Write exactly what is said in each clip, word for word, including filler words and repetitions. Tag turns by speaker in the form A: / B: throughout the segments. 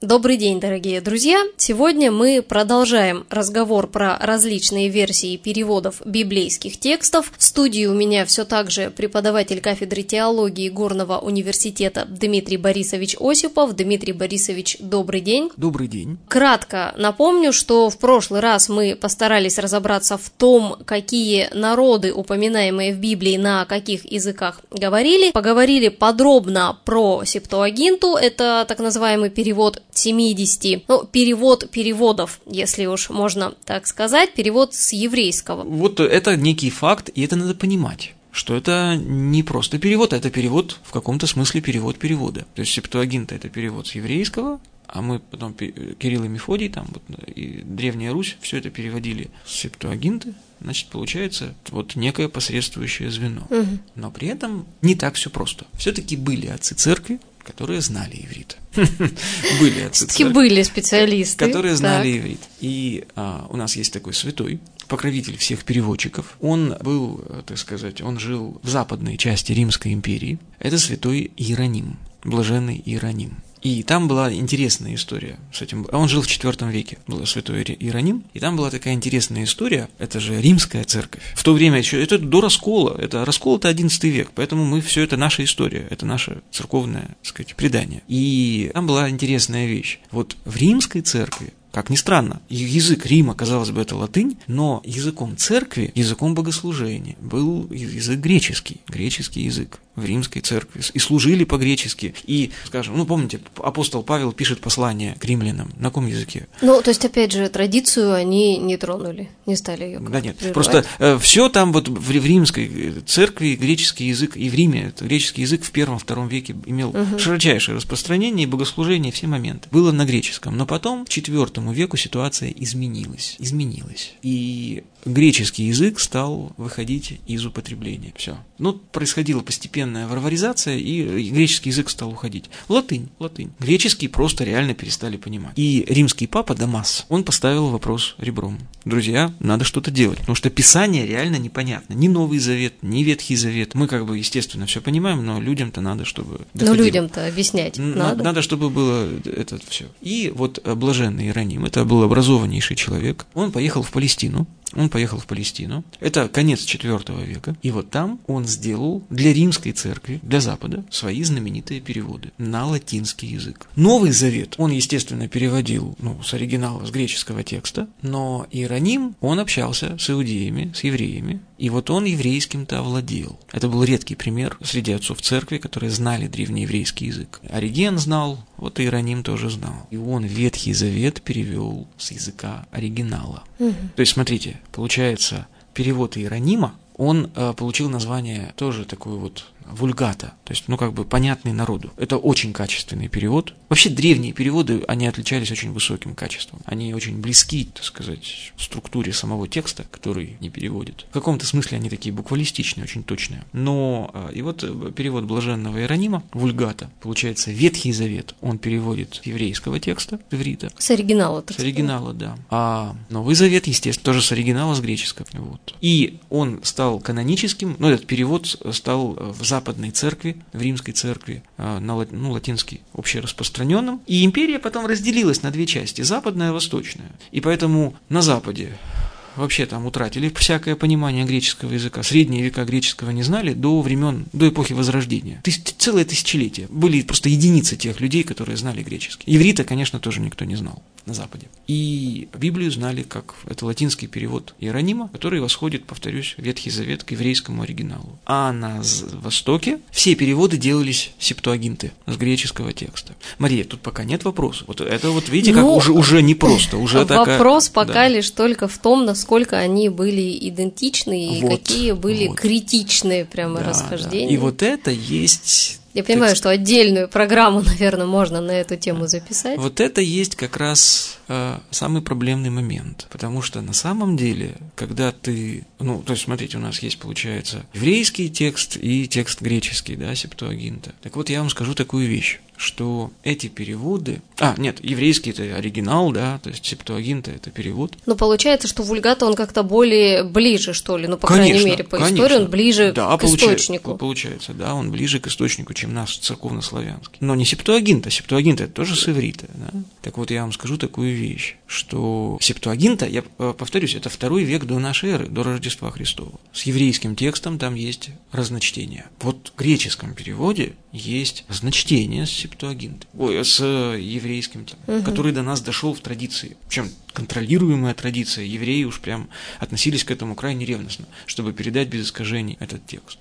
A: Добрый день, дорогие друзья! Сегодня мы продолжаем разговор про различные версии переводов библейских текстов. В студии у меня все так же преподаватель кафедры теологии Горного университета Дмитрий Борисович Осипов. Дмитрий Борисович, добрый день!
B: Добрый день!
A: Кратко напомню, что в прошлый раз мы постарались разобраться в том, какие народы, упоминаемые в Библии, на каких языках говорили. Поговорили подробно про Септуагинту, это так называемый перевод семидесяти, ну, перевод переводов, если уж можно так сказать, перевод с еврейского.
B: Вот это некий факт, и это надо понимать, что это не просто перевод, а это перевод, в каком-то смысле перевод перевода. То есть Септуагинта – это перевод с еврейского, а мы потом, Кирилл и Мефодий, там, вот, и Древняя Русь, все это переводили с Септуагинты. Значит, получается вот некое посредствующее звено. Угу. Но при этом не так все просто. Все-таки были отцы церкви, которые знали иврит. Были отцы церкви.
A: были специалисты.
B: Которые знали иврит. И а, у нас есть такой святой, покровитель всех переводчиков. Он был, так сказать, он жил в западной части Римской империи. Это святой Иероним, блаженный Иероним. И там была интересная история с этим. Он жил в четвёртом веке, был святой Иероним, и там была такая интересная история, это же римская церковь. В то время еще, это до раскола, это раскол это одиннадцатый век, поэтому мы все это наша история, это наше церковное, так сказать, предание. И там была интересная вещь. Вот в римской церкви, как ни странно, язык Рима, казалось бы, это латынь, но языком церкви, языком богослужения был язык греческий, греческий язык в римской церкви, и служили по-гречески. И, скажем, ну, помните, апостол Павел пишет послание к римлянам на каком языке?
A: Ну, то есть, опять же, традицию они не тронули, не стали ее
B: Да нет,
A: прерывать.
B: Просто э, все там вот в, в римской церкви греческий язык, и в Риме греческий язык в первом-втором веке имел угу. широчайшее распространение, и богослужение, все моменты. Было на греческом, но потом в четвёртом веку ситуация изменилась, изменилась. И греческий язык стал выходить из употребления. Все. Ну, происходила постепенная варваризация, и греческий язык стал уходить. Латынь, латынь. Греческий просто реально перестали понимать. И римский папа Дамас, он поставил вопрос ребром. Друзья, надо что-то делать, потому что Писание реально непонятно. Ни Новый Завет, ни Ветхий Завет. Мы как бы, естественно, все понимаем, но людям-то надо, чтобы доходило.
A: Ну, людям-то объяснять надо.
B: Надо, чтобы было это все. И вот блаженный Иероним, это был образованнейший человек, он поехал в Палестину. Он поехал в Палестину. Это конец четвёртого века. И вот там он сделал для римской церкви, для Запада, свои знаменитые переводы на латинский язык. Новый Завет он, естественно, переводил ну, с оригинала, с греческого текста, но Иероним, он общался с иудеями, с евреями, и вот он еврейским-то овладел. Это был редкий пример среди отцов церкви, которые знали древнееврейский язык. Ориген знал, вот Иероним тоже знал. И он Ветхий Завет перевел с языка оригинала. Угу. То есть, смотрите, получается, перевод Иеронима, он э, получил название тоже такой вот вульгата, то есть, ну, как бы понятный народу. Это очень качественный перевод. Вообще, древние переводы, они отличались очень высоким качеством. Они очень близки, так сказать, структуре самого текста, который не переводит. В каком-то смысле они такие буквалистичные, очень точные. Но, и вот перевод блаженного Иеронима, вульгата, получается, Ветхий Завет, он переводит с еврейского текста, с иврита.
A: С оригинала, так
B: С оригинала, да. А Новый Завет, естественно, тоже с оригинала, с греческого. Вот. И он стал каноническим, ну, этот перевод стал в западной церкви, в римской церкви, на ну, латинский общераспространенным. И империя потом разделилась на две части, западная и восточная. И поэтому на Западе вообще там утратили всякое понимание греческого языка. Средние века греческого не знали до времен, до эпохи Возрождения. Тыс, целое тысячелетие. Были просто единицы тех людей, которые знали греческий. Иврита, конечно, тоже никто не знал на Западе. И Библию знали как это латинский перевод Иеронима, который восходит, повторюсь, Ветхий Завет к еврейскому оригиналу. А на Востоке все переводы делались септуагинты с греческого текста. Мария, тут пока нет вопросов. Вот это вот видите, как ну, уже, уже непросто. Уже
A: вопрос
B: такая,
A: пока
B: да.
A: лишь только в том, насколько они были идентичны и
B: вот,
A: какие были
B: вот. критичные
A: прямо
B: да,
A: расхождения.
B: Да. И вот это есть...
A: Я понимаю, что отдельную программу, наверное, можно на эту тему записать.
B: Вот это есть как раз э, самый проблемный момент, потому что на самом деле, когда ты, ну, то есть, смотрите, у нас есть, получается, еврейский текст и текст греческий, да, Септуагинта. Так вот, я вам скажу такую вещь, что эти переводы... А, нет, еврейский – это оригинал, да, то есть Септуагинта – это перевод.
A: Но получается, что Вульгата, он как-то более ближе, что ли, ну, по
B: Конечно,
A: крайней мере, по
B: конечно.
A: истории он ближе
B: да,
A: к
B: получается,
A: источнику.
B: Получается, да, он ближе к источнику, чем наш церковнославянский. Но не Септуагинта, Септуагинта – это тоже с иврита, да. Так вот, я вам скажу такую вещь, что Септуагинта, я повторюсь, это второй век до нашей эры, до Рождества Христова. С еврейским текстом там есть разночтения. Вот в греческом переводе есть разночтение с Септуагинтой, ой, с еврейским текстом, угу. который до нас дошел в традиции. Причем контролируемая традиция, евреи уж прям относились к этому крайне ревностно, чтобы передать без искажений этот текст.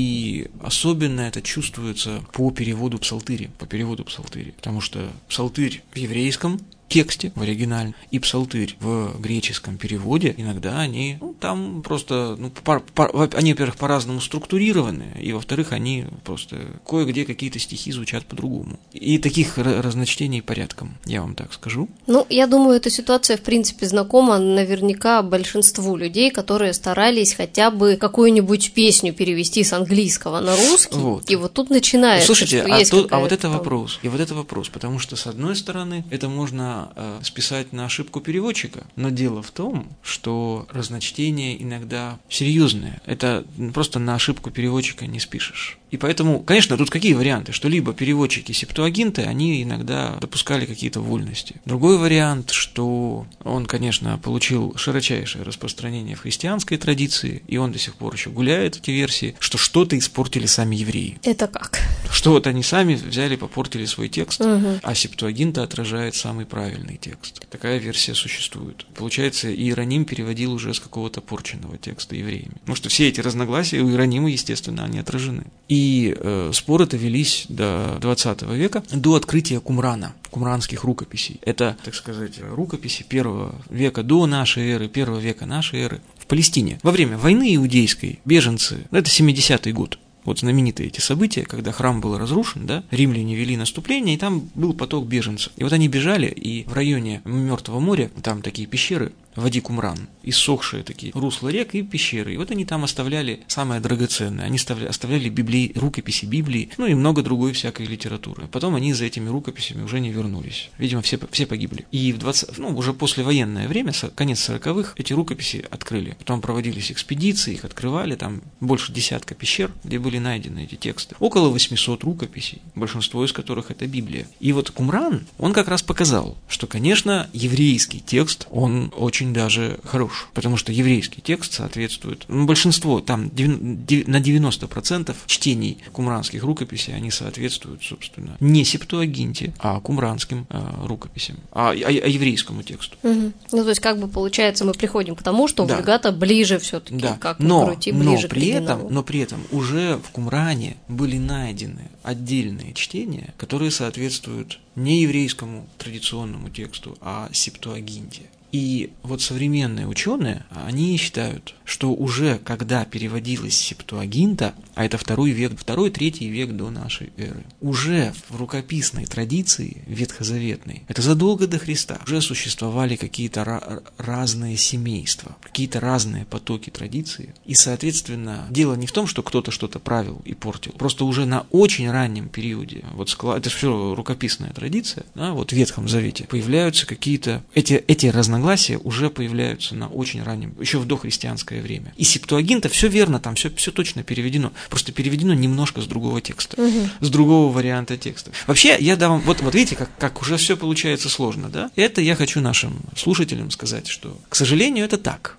B: И особенно это чувствуется по переводу псалтыри, по переводу псалтыри, потому что псалтырь в еврейском тексте, в оригинале, и псалтырь в греческом переводе, иногда они, ну, там просто, ну, по, по, они, во-первых, по-разному структурированы, и, во-вторых, они просто кое-где какие-то стихи звучат по-другому. И таких разночтений порядком, я вам так скажу.
A: Ну, я думаю, эта ситуация, в принципе, знакома наверняка большинству людей, которые старались хотя бы какую-нибудь песню перевести с английского на русский, вот. И вот тут начинается,
B: Слушайте,
A: что
B: а,
A: есть
B: тут, а вот это
A: там...
B: вопрос, и вот это вопрос, потому что, с одной стороны, это можно списать на ошибку переводчика, но дело в том, что разночтение иногда серьезное. Это просто на ошибку переводчика не спишешь. И поэтому, конечно, тут какие варианты, что либо переводчики Септуагинты, они иногда допускали какие-то вольности. Другой вариант, что он, конечно, получил широчайшее распространение в христианской традиции, и он до сих пор еще гуляет, эти версии, что что-то испортили сами евреи.
A: Это как?
B: Что вот они сами взяли, попортили свой текст,
A: угу.
B: а Септуагинта отражает самый правильный текст. Такая версия существует. Получается, Иероним переводил уже с какого-то порченного текста евреями. Потому что все эти разногласия у Иеронима, естественно, они отражены. И э, споры-то велись до двадцатого века, до открытия Кумрана, кумранских рукописей. Это, так сказать, рукописи первого века до нашей эры, первого века нашей эры в Палестине. Во время войны иудейской беженцы, это семидесятый год, вот знаменитые эти события, когда храм был разрушен, да, римляне вели наступление, и там был поток беженцев. И вот они бежали, и в районе Мертвого моря, там такие пещеры, Вади Кумран, иссохшие такие русла рек и пещеры. И вот они там оставляли самое драгоценное. Они оставляли библии, рукописи Библии, ну и много другой всякой литературы. Потом они за этими рукописями уже не вернулись. Видимо, все, все погибли. И в двадцатом, ну, уже послевоенное время, конец сороковых, эти рукописи открыли. Потом проводились экспедиции, их открывали, там больше десятка пещер, где были найдены эти тексты. Около восьмисот рукописей, большинство из которых это Библия. И вот Кумран, он как раз показал, что, конечно, еврейский текст, он очень даже хорош, потому что еврейский текст соответствует, ну, большинство, там на девяносто процентов чтений кумранских рукописей, они соответствуют, собственно, не Септуагинте, а кумранским э, рукописям, а, а, а еврейскому тексту.
A: Угу. Ну, то есть, как бы, получается, мы приходим к тому, что
B: да.
A: Вульгата ближе все-таки,
B: да.
A: как
B: но,
A: ни крути, ближе
B: но
A: к
B: при
A: оригиналу.
B: этом, но при этом уже в Кумране были найдены отдельные чтения, которые соответствуют не еврейскому традиционному тексту, а Септуагинте. И вот современные ученые, они считают, что уже когда переводилась Септуагинта, а это второй век, второй, третий век до нашей эры, уже в рукописной традиции ветхозаветной, это задолго до Христа, уже существовали какие-то ra- разные семейства, какие-то разные потоки традиции. И, соответственно, дело не в том, что кто-то что-то правил и портил, просто уже на очень раннем периоде, вот склад, это все рукописная традиция, да, вот в Ветхом Завете появляются какие-то, эти, эти разногласия уже появляются на очень раннем, еще в дохристианское время. И Септуагинта, все верно, там все, все точно переведено, просто переведено немножко с другого текста, угу. с другого варианта текста. Вообще, я дам, вот, вот видите, как, как уже все получается сложно, да? Это я хочу нашим слушателям сказать, что, к сожалению, это так,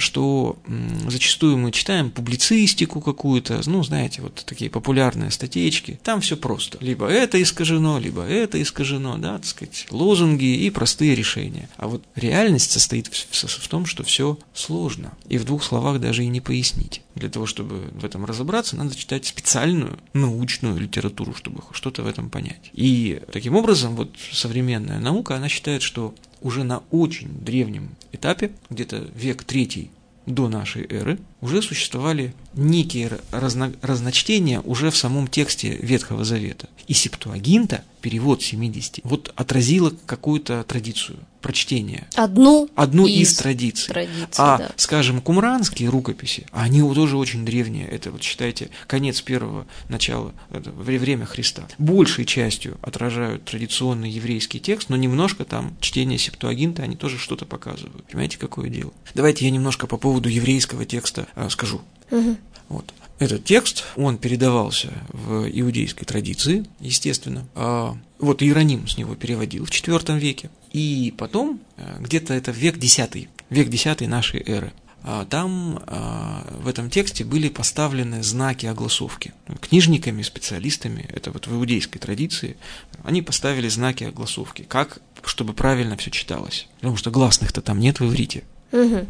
B: что зачастую мы читаем публицистику какую-то, ну, знаете, вот такие популярные статейки, там все просто. Либо это искажено, либо это искажено, да, так сказать, лозунги и простые решения. А вот реально Реальность состоит в, в, в том, что все сложно, и в двух словах даже и не пояснить. Для того, чтобы в этом разобраться, надо читать специальную научную литературу, чтобы что-то в этом понять. И таким образом, вот современная наука, она считает, что уже на очень древнем этапе, где-то век третий до нашей эры, уже существовали некие разно, разночтения уже в самом тексте Ветхого Завета. И Септуагинта, перевод семидесяти, вот отразила какую-то традицию прочтения.
A: Одну,
B: Одну
A: из,
B: из традиций.
A: традиций
B: а,
A: да.
B: скажем, кумранские рукописи, они тоже очень древние. Это, вот считайте, конец первого начала, это время Христа. Большей частью отражают традиционный еврейский текст, но немножко там чтение Септуагинта, они тоже что-то показывают. Понимаете, какое дело? Давайте я немножко по поводу еврейского текста а, скажу.
A: Угу.
B: Вот. Этот текст, он передавался в иудейской традиции, естественно. А, вот Иероним с него переводил в четвёртом веке. И потом, где-то это век десятый, век десятый нашей эры. А там а, в этом тексте были поставлены знаки огласовки. Книжниками, специалистами, это вот в иудейской традиции, они поставили знаки огласовки, как, чтобы правильно все читалось. Потому что гласных-то там нет в иврите.
A: Угу.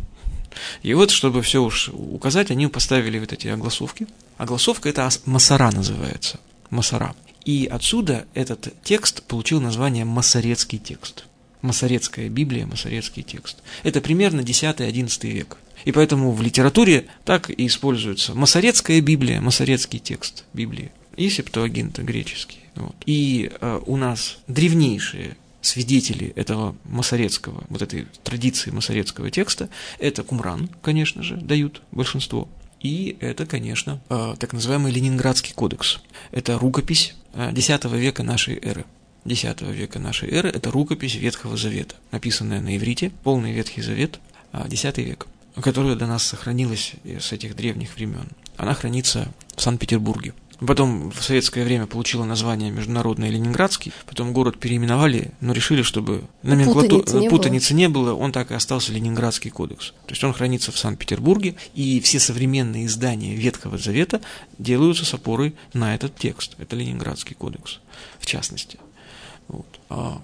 B: И вот, чтобы все уж указать, они поставили вот эти огласовки. Огласовка – это масара называется, масара. И отсюда этот текст получил название масорецкий текст. Масорецкая Библия, масорецкий текст. Это примерно десятый-одиннадцатый век. И поэтому в литературе так и используется масорецкая Библия, масорецкий текст Библии и Септуагинта греческий. Вот. И э, у нас древнейшие свидетели этого масорецкого, вот этой традиции масорецкого текста, это Кумран, конечно же, дают большинство. И это, конечно, так называемый Ленинградский кодекс. Это рукопись десятого века нашей эры. десятого века нашей эры – это рукопись Ветхого Завета, написанная на иврите, полный Ветхий Завет, десятый век, которая до нас сохранилась с этих древних времен. Она хранится в Санкт-Петербурге. Потом в советское время получила название Международный Ленинградский, потом город переименовали, но решили, чтобы номенклату... путаницы, не, путаницы было. не было, он так и остался Ленинградский кодекс. То есть он хранится в Санкт-Петербурге, и все современные издания Ветхого Завета делаются с опорой на этот текст. Это Ленинградский кодекс, в частности. Вот.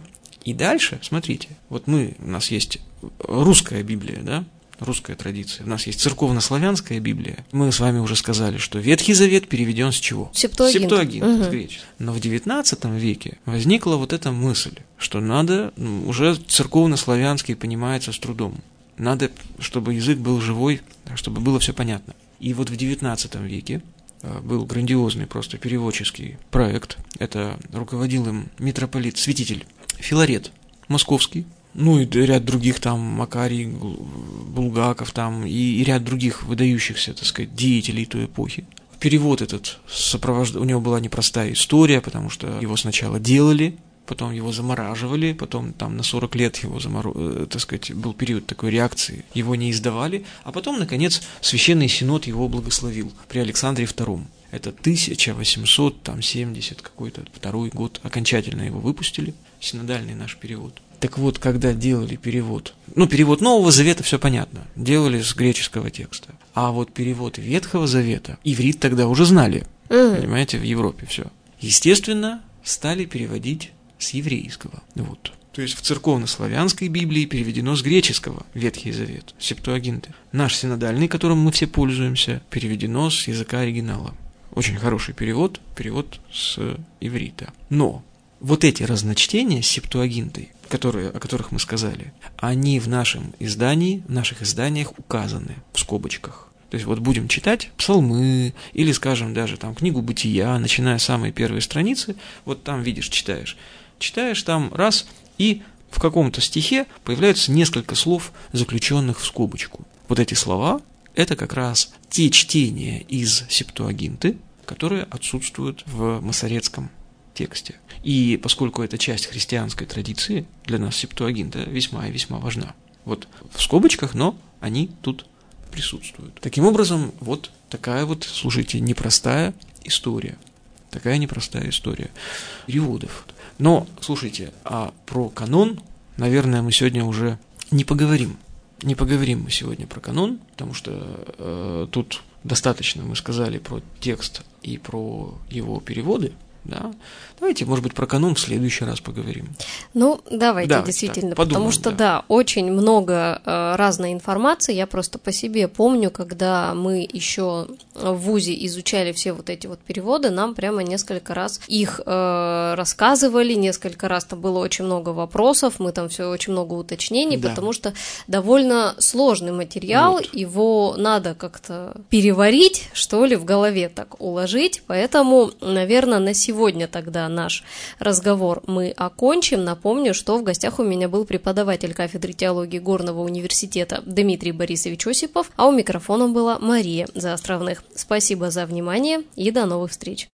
B: И дальше, смотрите, вот мы, у нас есть русская Библия, да? Русская традиция. У нас есть церковно-славянская Библия. Мы с вами уже сказали, что Ветхий Завет переведен с чего?
A: Септуагинт.
B: Септуагинт,
A: угу.
B: с греческого. Но в девятнадцатом веке возникла вот эта мысль, что надо, ну, уже церковно-славянский понимается с трудом. Надо, чтобы язык был живой, чтобы было все понятно. И вот в девятнадцатом веке был грандиозный просто переводческий проект. Это руководил им митрополит, святитель Филарет Московский. Ну и ряд других там, Макарий, Булгаков там, и, и ряд других выдающихся, так сказать, деятелей той эпохи. Перевод этот сопровождал, у него была непростая история, потому что его сначала делали, потом его замораживали, потом там на сорок лет его заморо... так сказать, был период такой реакции, его не издавали, а потом, наконец, Священный Синод его благословил при Александре втором. Это тысяча восемьсот семьдесят какой-то второй год, окончательно его выпустили, синодальный наш перевод. Так вот, когда делали перевод, ну, перевод Нового Завета, все понятно, делали с греческого текста. А вот перевод Ветхого Завета, иврит тогда уже знали, mm. понимаете, в Европе все. Естественно, стали переводить с еврейского. Вот. То есть в церковно-славянской Библии переведено с греческого Ветхий Завет, Септуагинты. Наш синодальный, которым мы все пользуемся, переведено с языка оригинала. Очень хороший перевод, перевод с иврита. Но вот эти разночтения с Септуагинтой, которые, о которых мы сказали, они в нашем издании, в наших изданиях указаны в скобочках. То есть вот будем читать псалмы или, скажем, даже там книгу Бытия, начиная с самой первой страницы, вот там видишь, читаешь. Читаешь там раз, и в каком-то стихе появляются несколько слов, заключенных в скобочку. Вот эти слова – это как раз те чтения из Септуагинты, которые отсутствуют в масорецком тексте. И поскольку это часть христианской традиции, для нас Септуагинта весьма и весьма важна. Вот в скобочках, но они тут присутствуют. Таким образом, вот такая вот, слушайте, непростая история. Такая непростая история переводов. Но, слушайте, а про канон, наверное, мы сегодня уже не поговорим. Не поговорим мы сегодня про канон, потому что э, тут достаточно мы сказали про текст и про его переводы. да. Давайте, может быть, про канон в следующий раз поговорим.
A: Ну, давайте,
B: давайте
A: действительно,
B: так, подумаем,
A: потому что, да.
B: да,
A: очень много э, разной информации. Я просто по себе помню, когда мы еще в вузе изучали все вот эти вот переводы, нам прямо несколько раз их э, рассказывали, несколько раз там было очень много вопросов, мы там все очень много уточнений,
B: да.
A: потому что довольно сложный материал,
B: вот.
A: Его надо как-то переварить, что ли, в голове так уложить, поэтому, наверное, на сегодня тогда наш разговор мы окончим. Напомню, что в гостях у меня был преподаватель кафедры теологии Горного университета Дмитрий Борисович Осипов, а у микрофона была Мария Заостровных. Спасибо за внимание и до новых встреч!